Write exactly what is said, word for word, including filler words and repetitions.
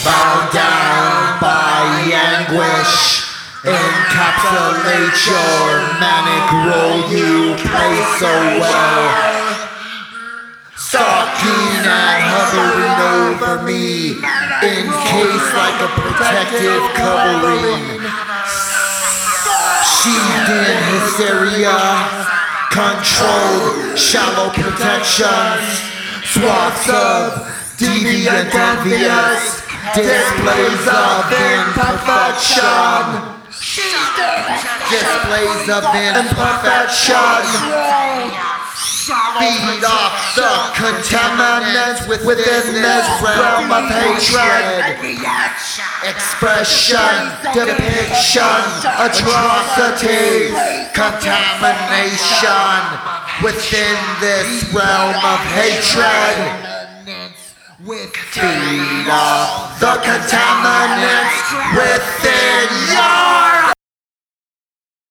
bound down by anguish. Encapsulate your manic role you play so well. Stalking and hovering over me, encased like a protective covering. Sheathed in hysteria, controlled shallow protections. Swaths of deviant envious, displays of imperfection. Displays of imperfection. Feed off the contaminants within this realm of hatred. Expression, depiction, atrocity, contamination within this realm of hatred. Feed off the contaminants within